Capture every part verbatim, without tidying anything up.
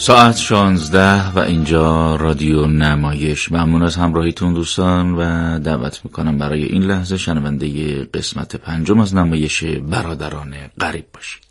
ساعت شانزده و اینجا رادیو نمایش. ممنون از همراهیتون دوستان و دعوت میکنم برای این لحظه شنونده قسمت پنجم از نمایش برادران غریب باشید.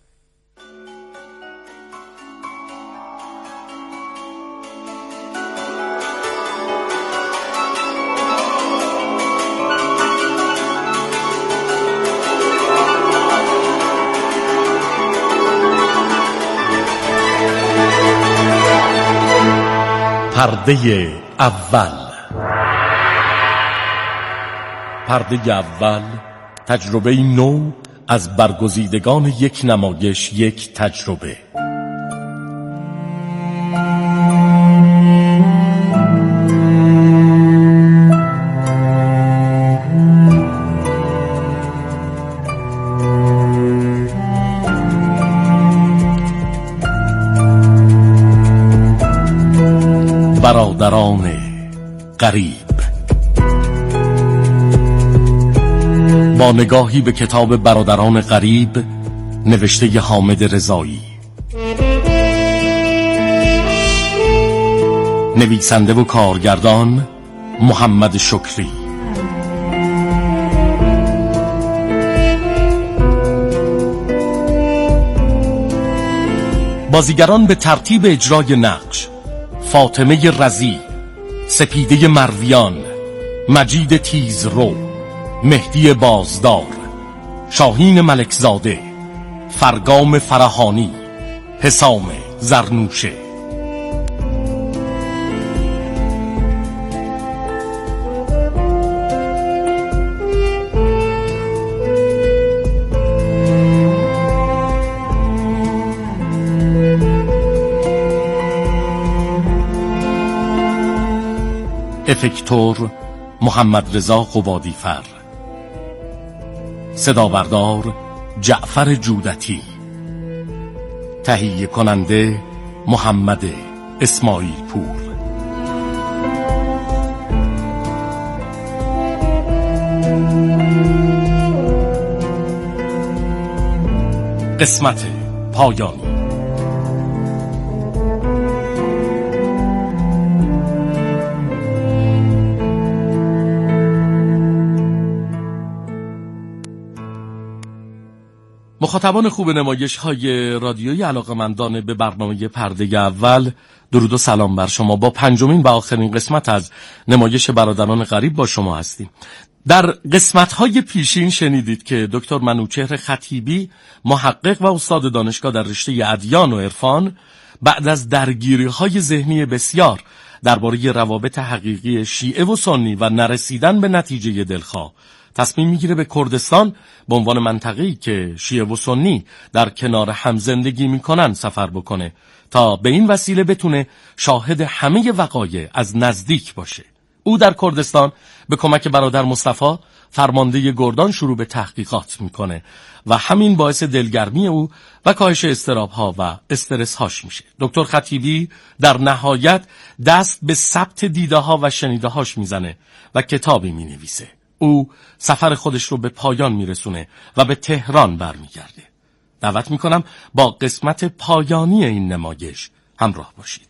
پرده اول. پرده اول تجربه نو از برگزیدگان یک نمایش، یک تجربه. برادران غریب. با نگاهی به کتاب برادران غریب نوشته حامد رضایی، نویسنده و کارگردان محمد شکری. بازیگران به ترتیب اجرای نقش: فاطمه رضی، سپیده مرویان، مجید تیزرو، مهدی بازدار، شاهین ملکزاده، فرگام فرهانی، حسام زرنوشه. افکتور محمد رضا قبادیفر، صداوردار جعفر جودتی، تهیه کننده محمد اسماعیل پور. قسمت پایانی. مخاطبان خوب نمایش های رادیویی علاقه‌مندان به برنامه پرده اول، درود و سلام بر شما. با پنجمین و آخرین قسمت از نمایش برادران غریب با شما هستیم. در قسمت‌های پیشین شنیدید که دکتر منوچهر خطیبی، محقق و استاد دانشگاه در رشته ادیان و عرفان، بعد از درگیری‌های ذهنی بسیار درباره روابط حقیقی شیعه و سنی و نرسیدن به نتیجه دلخواه، تصمیم میگیره به کردستان به عنوان منطقه‌ای که شیعه و سنی در کنار هم زندگی میکنن سفر بکنه تا به این وسیله بتونه شاهد همه وقایع از نزدیک باشه. او در کردستان به کمک برادر مصطفی فرمانده گردان شروع به تحقیقات میکنه و همین باعث دلگرمی او و کاهش اضطراب‌ها و استرس‌هاش میشه. دکتر خطیبی در نهایت دست به ثبت دیده‌ها و شنیده‌هاش میزنه و کتابی مینویسه. او سفر خودش رو به پایان میرسونه و به تهران برمیگرده. دعوت میکنم با قسمت پایانی این نمایش همراه باشید.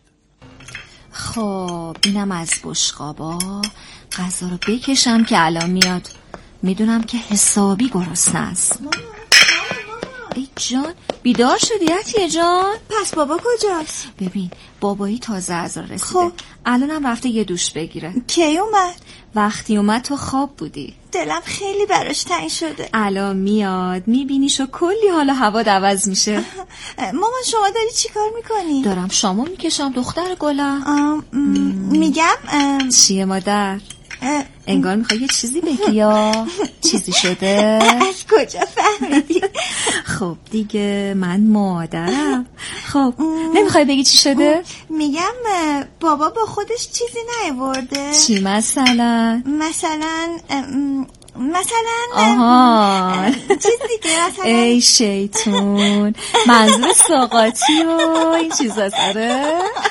خب اینم از بشقابا. غذا رو بکشم که الان میاد. میدونم که حسابی گرسنه است. ای جان، بیدار شدی عطیه جان؟ پس بابا کجاست؟ ببین بابایی تازه از راه رسیده. خب الانم رفته یه دوش بگیره. کی اومد؟ وقتی اومد تو خواب بودی. دلم خیلی براش تنگ شده. الان میاد، میبینیش و کلی حالا هوا عوض میشه. مامان شما داری چی کار میکنی؟ دارم شامو میکشم دختر گلم. میگم چیه مادر؟ انگار میخوای یه چیزی بگی یا چیزی شده؟ از کجا فهمیدی؟ خب دیگه من مادرم. خب نمیخوای بگی چی شده؟ میگم بابا با خودش چیزی نیاورده. چی مثلا؟ مثلا مثلا آها چیز دیگه مثلا. ای شیطون، منظور ساقاتی و این چیزا سره؟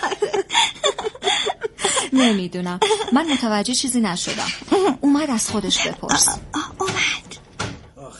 نمیدونم، من متوجه چیزی نشدم. اومد از خودش بپرس. اومد.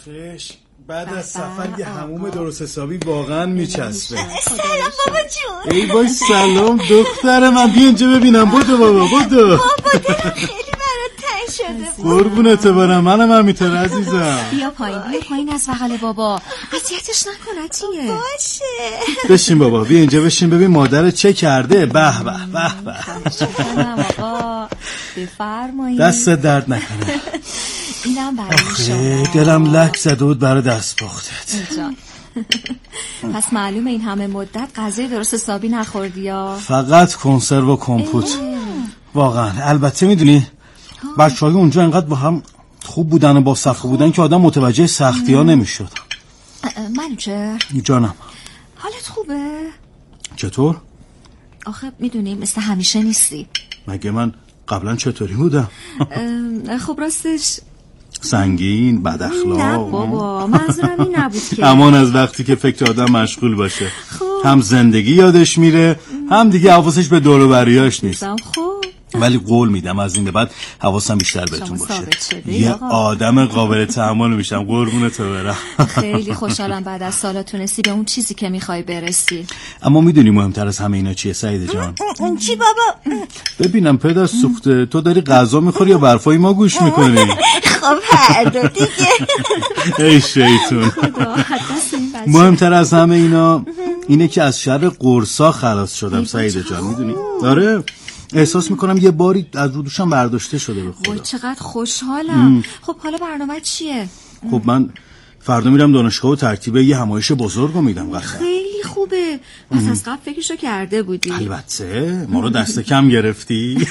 آخش بعد از سفر یه حموم درست حسابی واقعا میچسبه. سلام بابا جون. ای وای سلام دختر من، بیا اینجا ببینم. بودو بابا بودو. بابا دلم خیلی برات تنگ شده بود. قربونت برم، منم همینطور عزیزم. بیا پایین بیا پایین از بغل بابا، اذیتش نکن عطیه. باشه بشین بابا، بیا اینجا بشین ببین مادرت چه کرده. به به به به. شکرم آقا، بفرمایید. دست درد نکنه. اینم برای شما. دلم لک زده بود برای دست پختت. پس معلومه این همه مدت غذای درست حسابی نخوردی یا؟ فقط کنسرو و کمپوت. واقعا البته میدونی بچه‌های اونجا انقدر با هم خوب بودن و با صفا بودن که آدم متوجه سختی ها نمیشد. منوچهر جانم، حالت خوبه؟ چطور؟ آخه میدونی مثل همیشه نیستی. مگه من قبلا چطوری بودم؟ خب راستش سنگین، بد اخلاق. نه بابا، منظورم این نبود که. امان از وقتی که فکر آدم مشغول باشه. خوب. هم زندگی یادش میره، هم دیگه حواسش به دور و بریاش نیست. خوب. ولی قول میدم از این به بعد حواسم بیشتر بهتون باشه. یه آدم قابل تحمل میشم، قربونت برم. خیلی خوشحالم بعد از سالا تونستی به اون چیزی که میخوای برسی. اما میدونی مهمتر از همه اینا چیه سعید جان؟ اون چی بابا؟ ببینم پدر سوخته، تو داری غذا میخوری یا برفای ما گوش میکنی؟ خب هر دو دیگه. ای شیطون. مهمتر از همه اینا اینه که از شر قرصا خلاص شدم سعید جان، میدونی؟ داره احساس میکنم یه باری از رو دوشم برداشته شده به خدا. وای چقدر خوشحالم. خب حالا برنامه چیه؟ خب من فردا میرم دانشگاه و ترتیب یه همایش بزرگو میدم قطعا. خیلی خوبه. پس از قبل فکرشو کرده بودی؟ البته. ما رو دست کم گرفتی.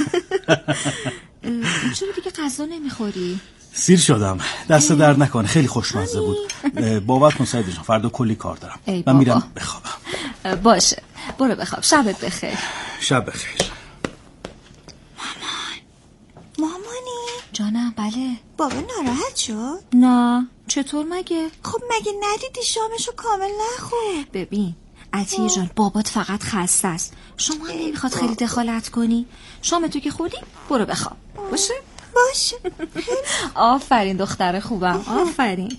چرا دیگه غذا نمیخوری؟ سیر شدم، دست درد نکنه، خیلی خوشمزه بود. باور کن سعید جان فردا کلی کار دارم. من میرم بخوابم. باشه برو بخواب، شبت بخیر. شب بخیر. مامانی جانم. بله بابا ناراحت شد؟ نه چطور مگه؟ خب مگه ندیدی شامشو کامل نخورد؟ ببین عطیه جان بابات فقط خسته است، شما هم نمیخواد خیلی دخالت کنی. شامتو که خوردی برو بخواب. باشه باشه. آفرین دختر خوبم، آفرین.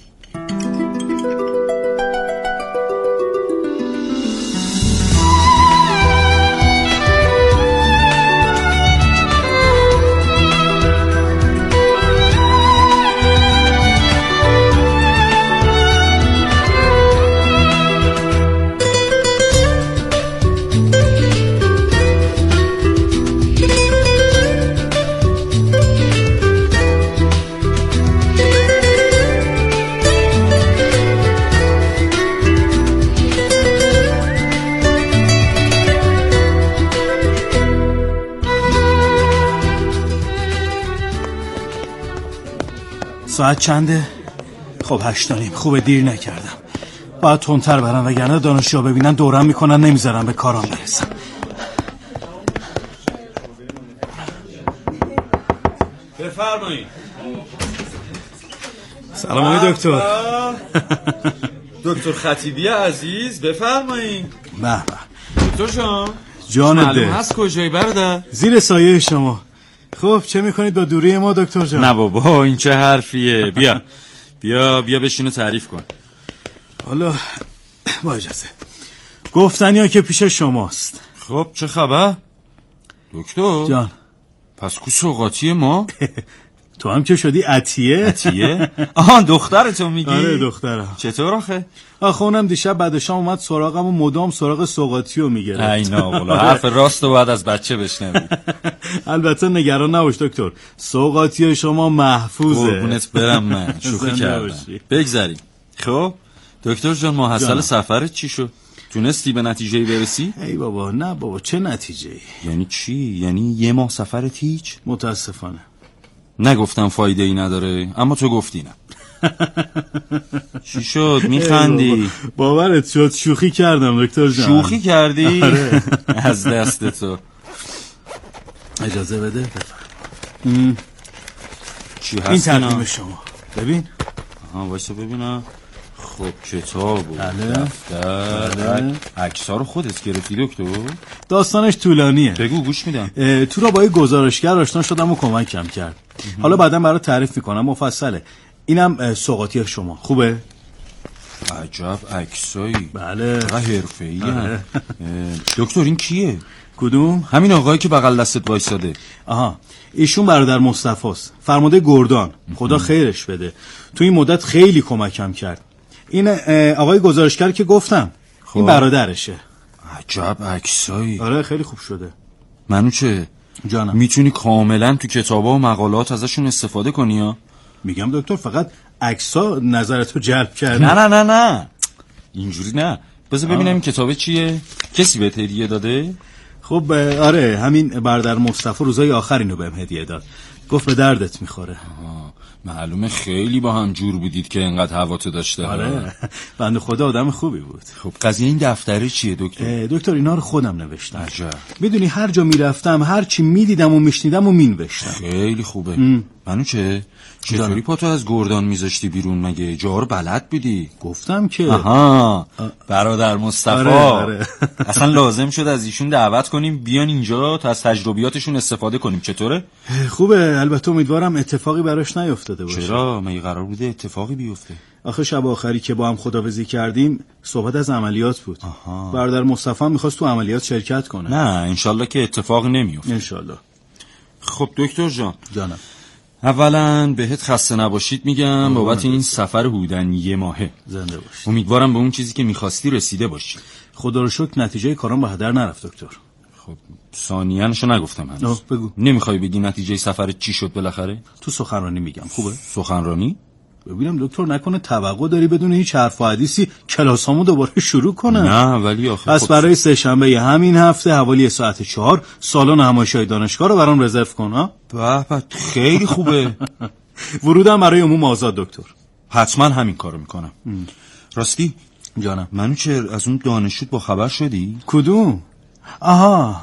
ساعت چنده؟ خب هشت و نیم. خوبه دیر نکردم. باید تندتر برم وگرنه دانشجوها ببینن دورم میکنن نمیذارم به کارام برسم. بفرمایید. سلام آقای دکتر. دکتر خطیبی عزیز بفرمایید. به به. دکتر جان جان معلوم ده هست کجایی برادر؟ زیر سایه شما. خب چه میکنید با دوری ما دکتر جان؟ نه بابا این چه حرفیه. بیا بیا بیا بشین و تعریف کن. حالا با اجازه گفتنی ها که پیش شماست. خب چه خبر دکتر جان؟ پس کو سوغاتی ما؟ تو هم که شدی عطیه. عطیه؟ آها دخترتو میگی؟ آره دخترم. چطور آخه؟ آخه اونم دیشب بعد شام اومد سراغم و مدام سراغ سوغاتیو میگرفت. ای ناقلا حرف راستو باید از بچه بشنوی. البته نگران نباش دکتر، سوغاتی شما محفوظه. قربونت برم من شوخی کردم. بگذاریم. خب دکتر جان محصل سفرت چی شد؟ تونستی به نتیجه‌ای برسی؟ ای بابا نه بابا چه نتیجه‌ای؟ یعنی چی؟ یعنی یه ماه سفرت هیچ؟ متاسفانه. نگفتم فایده ای نداره اما تو گفتی نه. چی شد میخندی؟ باورت شد شوخی کردم دکتر جان. شوخی کردی؟ آره. از دست تو. اجازه بده بفرم. چی هست این تقدیم شما ببین. آها وایسا ببینم. خب کتاب و بله. دفتر عکس‌ها رو خودت گرفتی دکتر؟ داستانش طولانیه. بگو گوش میدم. تو را با یه گزارشگر آشنا شدم و کمکم کرد. حالا بعدا برات تعریف میکنم مفصله. اینم سوغاتی شما. خوبه؟ عجب عکسایی. بله. چقدر حرفه‌ای. دکتر این کیه؟ کدوم؟ همین آقایی که بغل دستت وایساده. آها، ایشون برادر مصطفی است، فرمانده گردان. خدا خیرش بده، تو این مدت خیلی کمکم کرد. این آقای گزارشگر که گفتم، خب. این برادرشه. عجب عکسایی. آره خیلی خوب شده. منوچه جانم، میتونی کاملا تو کتابا و مقالات ازشون استفاده کنی ها؟ میگم دکتر فقط عکس‌ها نظرتو جلب کرد. نه نه نه نه اینجوری نه. بذار ببینم این کتابه چیه. کسی بهت هدیه داده؟ خب آره، همین برادر مصطفی روزای آخر اینو بهم هدیه داد، گفت به دردت میخوره. آه. معلومه خیلی با هم جور بودید که انقدر هواتو داشته. آره بنده خدا آدم خوبی بود. خب قضیه این دفتره چیه دکتر؟ دکتر اینا رو خودم نوشتم. عجب. میدونی هر جا میرفتم هر چی میدیدم و میشنیدم و مینوشتم. خیلی خوبه. منو چه؟ چطوری پاتو از گردان میذاشتی بیرون؟ مگه جا رو بلد بودی؟ گفتم که آها برادر مصطفی. آره، آره. اصلا لازم شد از ایشون دعوت کنیم بیان اینجا تا از تجربیاتشون استفاده کنیم. چطوره؟ خوبه. البته امیدوارم اتفاقی براش نیفتاده باشه. چرا؟ مگه قرار بوده اتفاقی بیفته؟ آخه شب آخری که با هم خداحافظی کردیم صحبت از عملیات بود. آها. برادر مصطفی میخواست تو عملیات شرکت کنه. نه انشالله که اتفاق نمیفته. انشالله. خب دکتر جان. جانم. اولا بهت خسته نباشید میگم بابت این سفر هودن یه ماهه. زنده باشی. امیدوارم به اون چیزی که میخواستی رسیده باشی. خدا رو شکر نتیجه کارم به هدر نرفت دکتر. خب ثانیه‌اشو نگفتم هنوز. بگو. نمیخوای بگی نتیجه سفر چی شد بالاخره؟ تو سخنرانی میگم. خوبه؟ سخنرانی؟ ببینم دکتر نکنه توقع داری بدون هیچ حرف و حدیثی کلاسامو دوباره شروع کنه؟ نه ولی آخه پس برای سه شنبه همین هفته حوالی ساعت چهار سالن همایش‌های دانشگاه رو برام رزرو کن. ها به به خیلی خوبه. ورودم برای عموم آزاد دکتر. حتما همین کارو میکنم. ام. راستی جانم. منو چه از اون دانشجوت با خبر شدی؟ کدوم؟ آها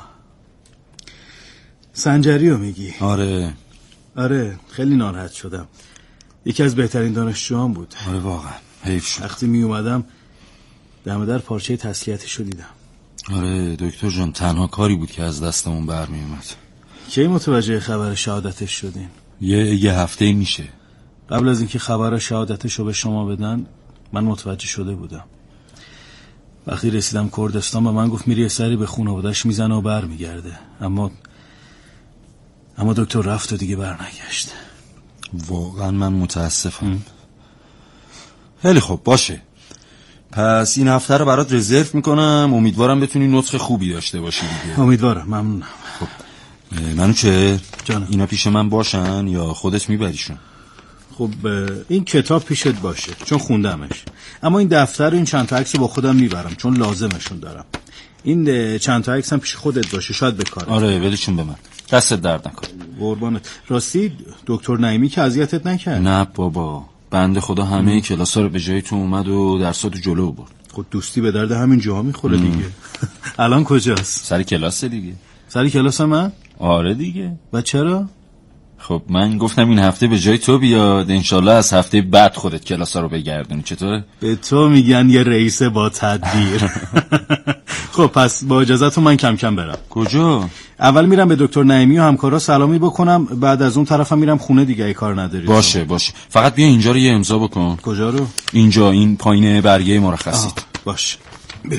سنجریو میگی؟ آره آره خیلی ناراحت شدم. یکی از بهترین دانشجوام بود. آره واقعا حیف شد. وقتی می اومدم دم در پارچه تسلیتش رو دیدم. آره دکتر جان تنها کاری بود که از دستمون برمی اومد. کی متوجه خبر شهادتش شدین؟ یه یه هفته میشه. قبل از اینکه خبر شهادتش رو به شما بدن من متوجه شده بودم. وقتی رسیدم کردستان به من گفت میری سری به خانواده‌اش میزنه و بر میگرده. اما اما دکتر رفت و دیگه بر نگشت. واقعا من متاسفم. خیلی خوب باشه. پس این هفته رو برات رزرو میکنم. امیدوارم بتونی نطق خوبی داشته باشی دیگه. امیدوارم. ممنونم. خب منو چه؟ جانم. اینا پیش من باشن یا خودت میبریشون؟ خب این کتاب پیشت باشه چون خوندمش. اما این دفتر و این چند تا عکس با خودم میبرم چون لازمشون دارم. این چند تا عکس هم پیش خودت باشه شاید بکاره. آره بدشون به من. دستت درد نکن. قربانت. راستی دکتر نعیمی که اذیتت نکرد؟ نه بابا بنده خدا همه کلاسا رو به جای تو اومد و درساتو جلو برد. خب دوستی به درد همین جاها میخوره دیگه. الان کجاست؟ سر کلاس دیگه. سر کلاس من؟ آره دیگه. و چرا؟ خب من گفتم این هفته به جای تو بیاد انشالله از هفته بعد خودت کلاسا رو بگردونی. چطوره؟ به تو میگن یه رئیس با تدبیر. خب پس با اجازهتون من کم کم برم. کجا؟ اول میرم به دکتر نعیمی و همکارا سلامی بکنم بعد از اون طرفم میرم خونه دیگه ای کار نداری. باشه باشه فقط بیا اینجا رو یه امضا بکن. کجا رو؟ اینجا این پایین برگه مرخصیت. باشه بیا.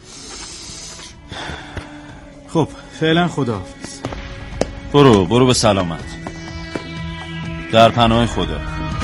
خب فعلا خداحافظ. برو برو به سلامت. در پناه خدا.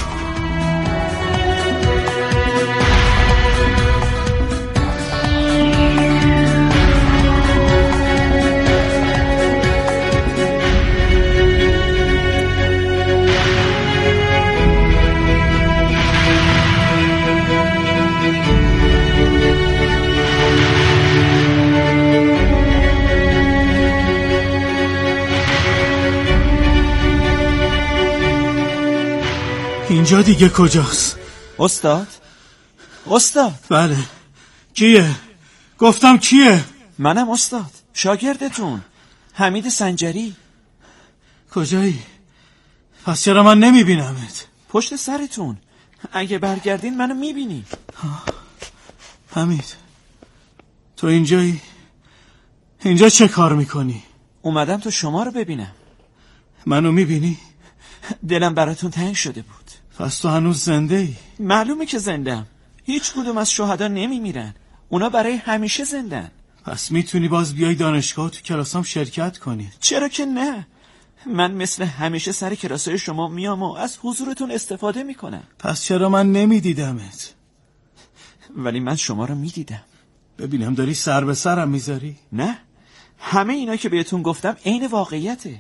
اینجا دیگه کجاست؟ استاد؟ استاد؟ بله کیه؟ گفتم کیه؟ منم استاد شاگردتون حمید سنجری. کجایی؟ پس چرا من نمیبینمت؟ پشت سرتون اگه برگردین منو میبینی. حمید تو اینجایی؟ اینجا چه کار میکنی؟ اومدم تو شما رو ببینم. منو میبینی؟ دلم براتون تنگ شده بود. پس تو هنوز زنده ای؟ معلومه که زندم. هیچ کدوم از شهدا نمی میرن. اونا برای همیشه زندن. پس میتونی باز بیای دانشگاه تو کلاسام شرکت کنی؟ چرا که نه؟ من مثل همیشه سر کلاسای شما میام و از حضورتون استفاده میکنم. پس چرا من نمیدیدمت؟ ولی من شما رو میدیدم. ببینم داری سر به سرم میذاری؟ نه، همه اینا که بهتون گفتم عین واقعیته.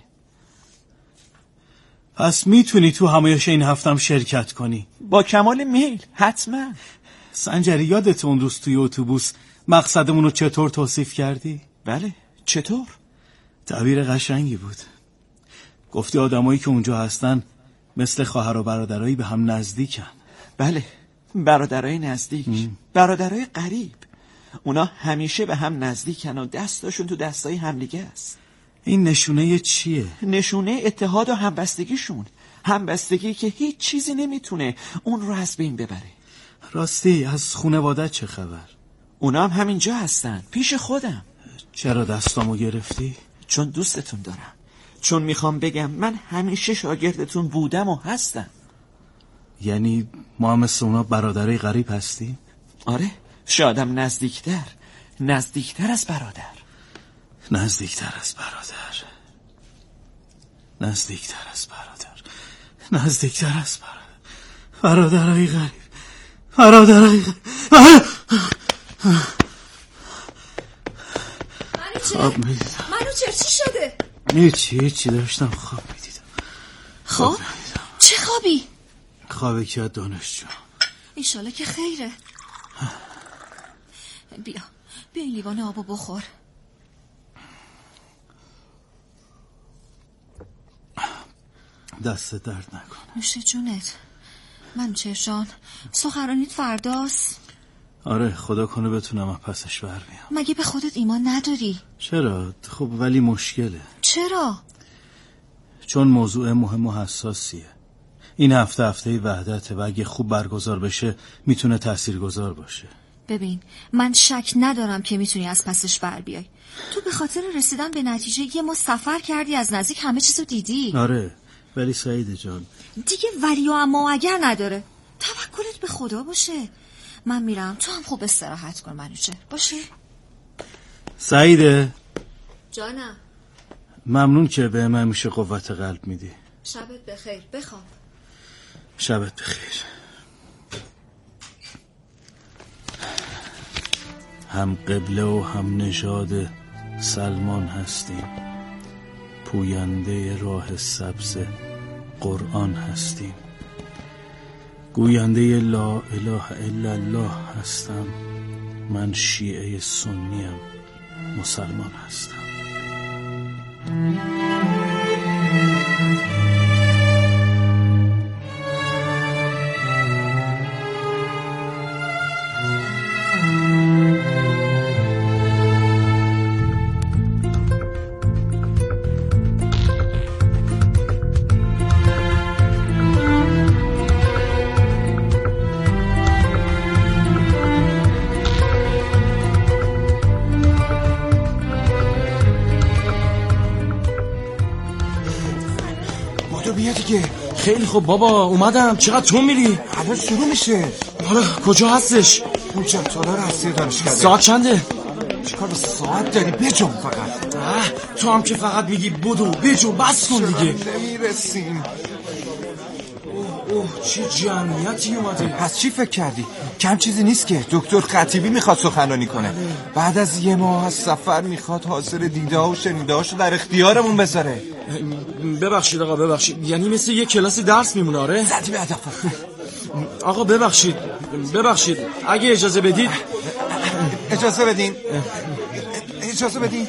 پس میتونی تو همایش این هفتم شرکت کنی؟ با کمال میل، حتما. سنجری یادت اون روز توی اتوبوس مقصدمون رو چطور توصیف کردی؟ بله، چطور؟ تعبیر قشنگی بود. گفتی آدمایی که اونجا هستن مثل خواهر و برادرایی به هم نزدیکن. بله، برادرای نزدیک، ام. برادرای قریب. اونا همیشه به هم نزدیکن و دستاشون تو دستای همدیگه است. این نشونه چیه؟ نشونه اتحاد و همبستگیشون. همبستگی که هیچ چیزی نمیتونه اون رو از بین ببره. راستی از خانواده چه خبر؟ اونا هم همینجا هستن، پیش خودم. چرا دستامو گرفتی؟ چون دوستتون دارم. چون میخوام بگم من همیشه شاگردتون بودم و هستم. یعنی ما هم مثل اونا برادرای غریب هستیم؟ آره، شادم نزدیکتر. نزدیکتر از برادر. نزدیکتر از برادر. نزدیکتر از برادر. نزدیکتر از برادر. برادرای غریب. برادرای غریب. خواب میدیدم. منو چرا چی شده؟ هیچی هیچی داشتم خواب میدیدم. خواب؟ چه خوابی؟ خوابی که دانشجو. ایشالا که خیره. بیا بیا این لیوان آبو بخور. دست درد نکن. نوش جونت. من چشان سخنرانیت فرداست. آره، خدا کنه بتونم از پسش بر بیام. مگه به خودت ایمان نداری؟ چرا؟ خب ولی مشکله. چرا؟ چون موضوع مهم و حساسیه. این هفته هفته وحدته و اگه خوب برگزار بشه میتونه تاثیرگذار باشه. ببین، من شک ندارم که میتونی از پسش بر بیای. تو به خاطر رسیدن به نتیجه یه ما سفر کردی، از نزدیک همه چیزو دیدی. آره، ولی سعید جان دیگه ولی و اما اگر نداره. توکلت به خدا باشه. من میرم، تو هم خوب استراحت کن منوچه. باشه؟ سعیده جانم. ممنون که به من همیشه قوت قلب میدی. شبت بخیر، بخواب. شبت بخیر. هم قبله و هم نژاد سلمان هستیم، پوینده راه سبز قرآن هستیم، گوینده لا اله الا الله هستم، من شیعه سنیم، مسلمان هستم. خیلی خوب بابا، اومدم. چقدر تو میری؟ الان شروع میشه. حالا کجا هستش؟ اونجا تالار هستی دانشگاه. ساعت چنده؟ چیکار به ساعت داری؟ بجم فقط. اه تو هم که فقط میگی بدو بجم، بس کن دیگه. نمیرسیم. اوه اوه چه جمعیتی اومده. پس چی فکر کردی؟ کم چیزی نیست که دکتر خطیبی میخواد سخنرانی کنه. بعد از یه ماه از سفر میخواد حاصل دیده ها و شنیده هاشو در اختیارمون بذاره. ببخشید آقا، ببخشید. یعنی مثل یه کلاس درس میمونه؟ آره زدی به هدف. آقا ببخشید ببخشید اگه اجازه بدید. اجازه بدین اجازه بدین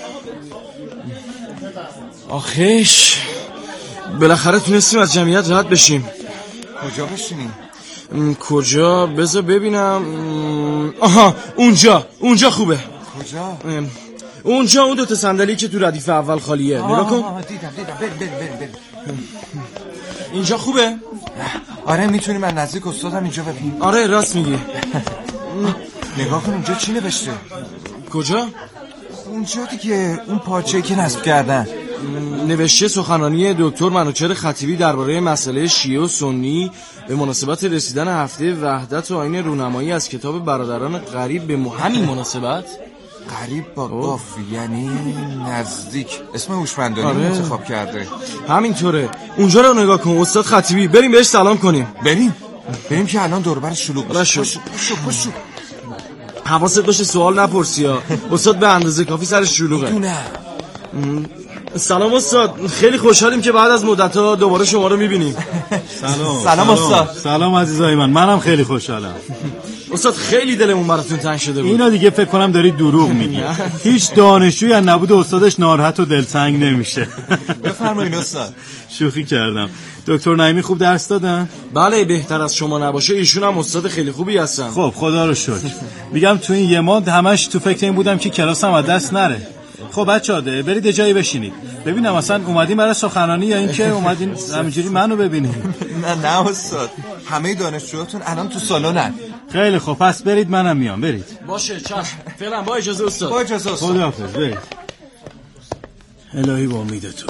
آخیش بالاخره تونستیم از جمعیت رد بشیم. کجا بشینیم؟ کجا؟ بذار ببینم. آها اونجا اونجا خوبه. کجا؟ اونجا اون دوتا صندلی که تو ردیف اول خالیه. نگاه کن. آه دیدم دیدم. بریم بریم بریم بریم. اینجا خوبه؟ آره میتونیم من نزدیک استادم اینجا ببینیم. آره راست میگی. نگاه کن اونجا چی نوشته؟ کجا؟ اونجا دیگه اون پارچه‌ای که نصب کردن. نوشته سخنرانی دکتر منوچهر خطیبی درباره مسئله شیعه و سنی به مناسبت رسیدن هفته وحدت و آیین رونمایی از کتاب برادران غریب به همین مناسبت. غریب با قاف یعنی نزدیک. اسم هوشمندانه آره. انتخاب کرده. همینطوره. اونجا رو نگاه کن استاد خطیبی، بریم بهش سلام کنیم. بریم بریم که الان دور و برش شلوغ باشه. پاشو پاشو پاشو. حواست باشه سوال نپرسی ها. استاد به اندازه کافی سرش شلوغه. میدونم. سلام استاد، خیلی خوشحالیم که بعد از مدت‌ها دوباره شما رو می‌بینیم. سلام. سلام استاد. سلام عزیزای من، منم خیلی خوشحالم. استاد خیلی دلمون براتون تنگ شده بود. اینا دیگه فکر کنم دارید دروغ میگی. هیچ دانشجویی از نبود استادش ناراحت و دلتنگ نمیشه. بفرمایید استاد. شوخی کردم. دکتر نعیمی خوب درس دادن؟ بله بهتر از شما نباشه، ایشون هم استاد خیلی خوبی هستن. خب خدا رو شکر. میگم تو این یه ماه همش تو فکر این بودم که کلاسم از دست نره. خب بچه‌ها برید جایی بشینید. ببینم اصلا اومدین برای سخنرانی یا اینکه اومدین همینجوری منو ببینید؟ نه نه استاد، همه دانشجوهاتون الان تو سالنن. خیلی خب پس برید منم میام. برید. باشه چشم. فعلا با اجازه استاد. با اجازه استاد. خداحافظ. برید. الهی با امید تو.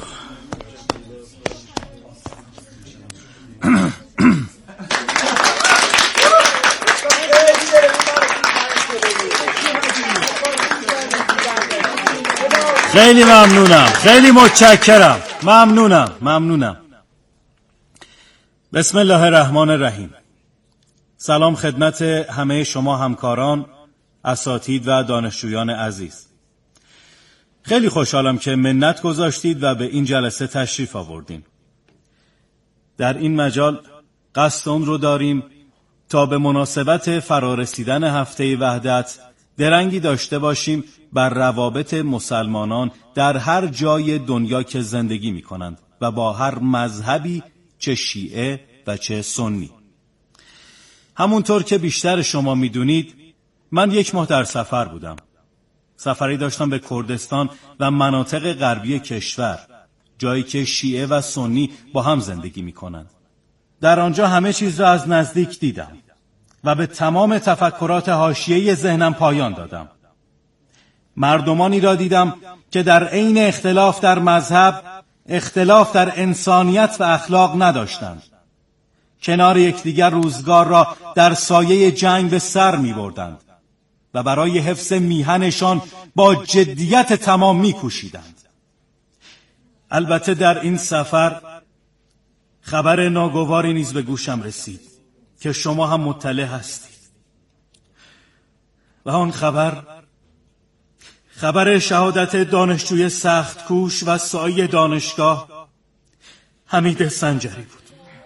خیلی ممنونم، خیلی متشکرم. ممنونم ممنونم. بسم الله الرحمن الرحیم. سلام خدمت همه شما همکاران، اساتید و دانشجویان عزیز. خیلی خوشحالم که منت گذاشتید و به این جلسه تشریف آوردین. در این مجال قصد اون رو داریم تا به مناسبت فرارسیدن هفته وحدت درنگی داشته باشیم بر روابط مسلمانان در هر جای دنیا که زندگی می کنند و با هر مذهبی، چه شیعه و چه سنی. همونطور که بیشتر شما می دونید من یک ماه در سفر بودم. سفری داشتم به کردستان و مناطق غربی کشور، جایی که شیعه و سنی با هم زندگی می کنند. در آنجا همه چیز را از نزدیک دیدم و به تمام تفکرات حاشیه‌ای ذهنم پایان دادم. مردمانی را دیدم که در عین اختلاف در مذهب، اختلاف در انسانیت و اخلاق نداشتند. کنار یکدیگر روزگار را در سایه جنگ به سر می بردند و برای حفظ میهنشان با جدیت تمام می کوشیدند. البته در این سفر خبر ناگواری نیز به گوشم رسید که شما هم مطلع هستید و آن خبر خبر شهادت دانشجوی سخت کوش و سایه دانشگاه حمید سنجری بود.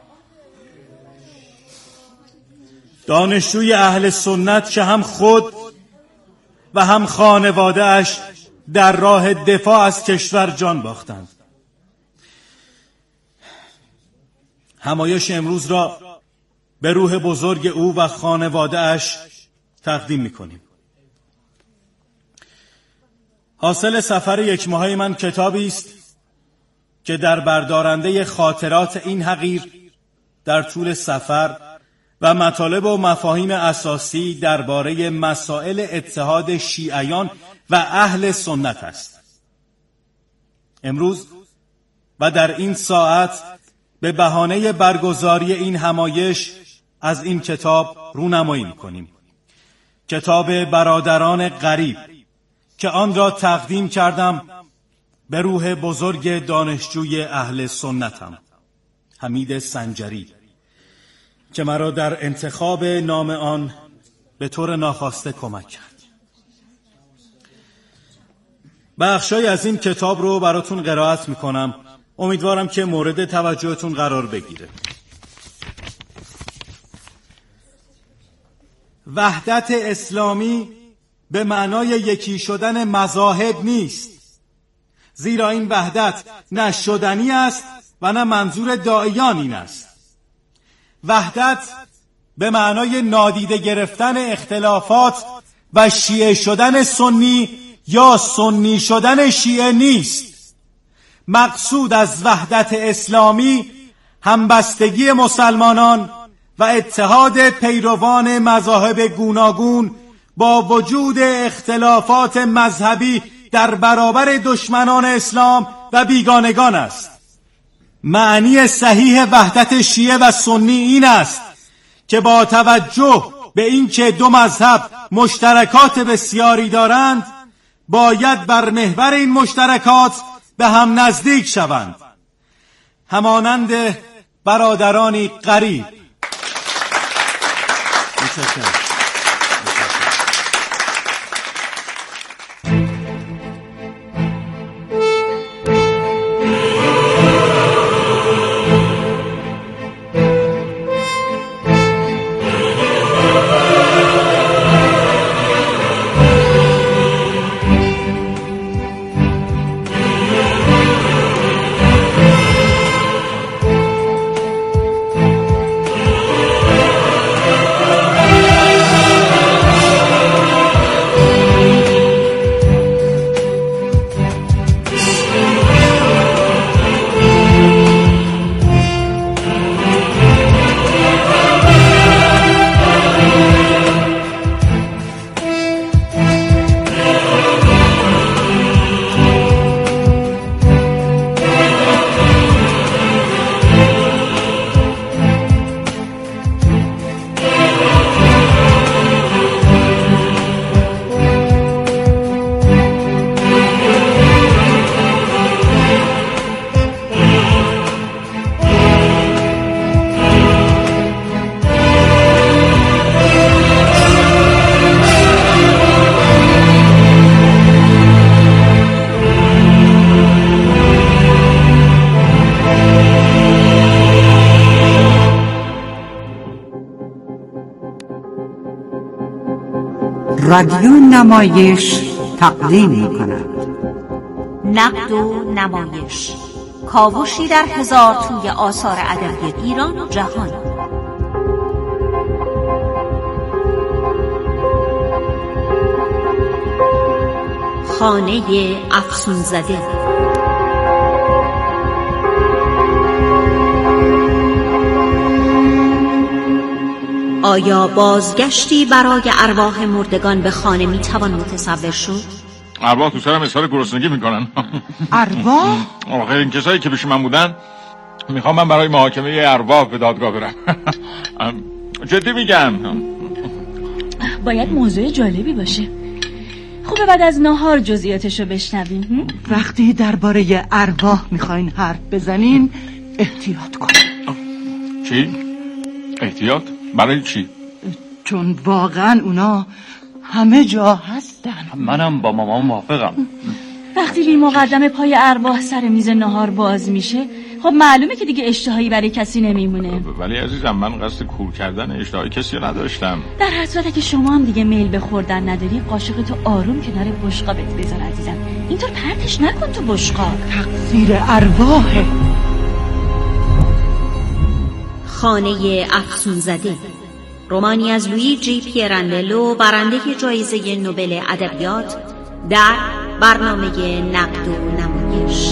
دانشجوی اهل سنت که هم خود و هم خانواده اش در راه دفاع از کشور جان باختند. همایش امروز را به روح بزرگ او و خانواده اش تقدیم می‌کنیم. حاصل سفر یک ماهه من کتابی است که در بردارنده خاطرات این حقیر در طول سفر و مطالب و مفاهیم اساسی درباره مسائل اتحاد شیعیان و اهل سنت است. امروز و در این ساعت به بهانه برگزاری این همایش از این کتاب رونمایی می‌کنیم. کتاب برادران غریب که آن را تقدیم کردم به روح بزرگ دانشجوی اهل سنتم، حمید سنجری، که مرا در انتخاب نام آن به طور ناخواسته کمک کرد. بخشای از این کتاب رو براتون قرائت میکنم. امیدوارم که مورد توجهتون قرار بگیره. وحدت اسلامی به معنای یکی شدن مذاهب نیست، زیرا این وحدت نه شدنی است و نه منظور داعیان این است. وحدت به معنای نادیده گرفتن اختلافات و شیعه شدن سنی یا سنی شدن شیعه نیست. مقصود از وحدت اسلامی همبستگی مسلمانان و اتحاد پیروان مذاهب گوناگون با وجود اختلافات مذهبی در برابر دشمنان اسلام و بیگانگان است. معنی صحیح وحدت شیعه و سنی این است که با توجه به اینکه دو مذهب مشترکات بسیاری دارند باید بر محور این مشترکات به هم نزدیک شوند، همانند برادرانی غریب. متشکرم. رادیو نمایش تقدیم می‌کند. نقد و نمایش، کاوشی در هزار توی آثار ادبی ایران و جهان. خانه افسونزده. آیا بازگشتی برای ارواح مردگان به خانه میتوان متصور شد؟ ارواح تو سرم اظهار گرسنگی میکنن. ارواح؟ آخه این کسایی که پیش من بودن میخوام من برای محاکمه ارواح به دادگاه برم. جدی میگم. باید موضوع جالبی باشه. خوبه بعد از نهار جزئیاتشو بشنویم. وقتی درباره ارواح میخواین حرف بزنین احتیاط کنین. چی؟ احتیاط؟ برای چی؟ چون واقعا اونا همه جا هستن. منم با مامان موافقم. وقتی بی مقدمه پای ارواح سر میز نهار باز میشه، خب معلومه که دیگه اشتهایی برای کسی نمیمونه. ولی عزیزم من قصد کور کردن اشتهای کسی رو نداشتم. در هر صورت که شما هم دیگه میل به خوردن نداری، قاشقتو آروم کنار بشقابت بذار عزیزم. اینطور پرتش نکن تو بشقاب. تقصیر ارواحه. خانه افسونزده، رمانی از لویجی پیرندلو، برنده جایزه نوبل ادبیات، در برنامه نقد و نمایش.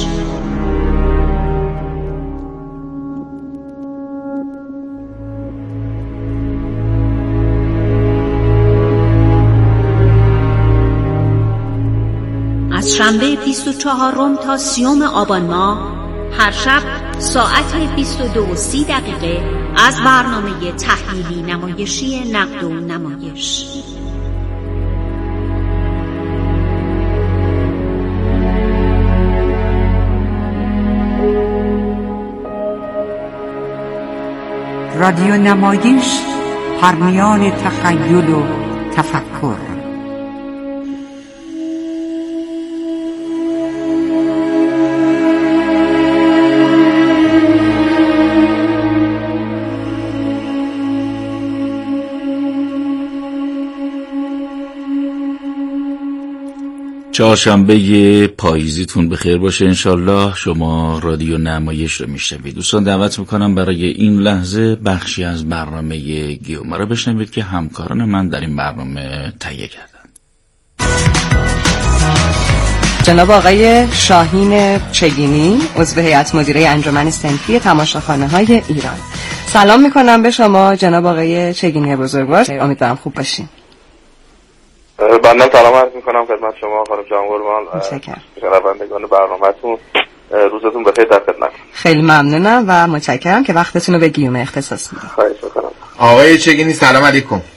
از شنبه بیست و چهارم تا سیوم آبان ماه هر شب ساعت بیست و دو و سی دقیقه از برنامه تحلیلی نمایشی نقد و نمایش. رادیو نمایش، پرمیان تخیل و تفکر. چهارشنبه پاییزیتون بخیر باشه انشالله. شما رادیو نمایش رو میشنوید. دوستان دعوت میکنم برای این لحظه بخشی از برنامه گیومه رو بشنوید که همکاران من در این برنامه تهیه کردن. جناب آقای شاهین چگینی، عضو هیئت مدیره انجمن صنفی تماشاخانه‌های ایران. سلام میکنم به شما جناب آقای چگینی بزرگوار. امیدوارم خوب باشین. بنده سلام عرض میکنم خدمت شما خانم جان قربان. متشکرم. شنوندگان برنامه‌تون روزتون بخیر، در خدمت. خیلی ممنونم و متشکرم که وقتتون رو به گیومه اختصاص میدید. خواهش میکنم. آقای چگینی سلام علیکم.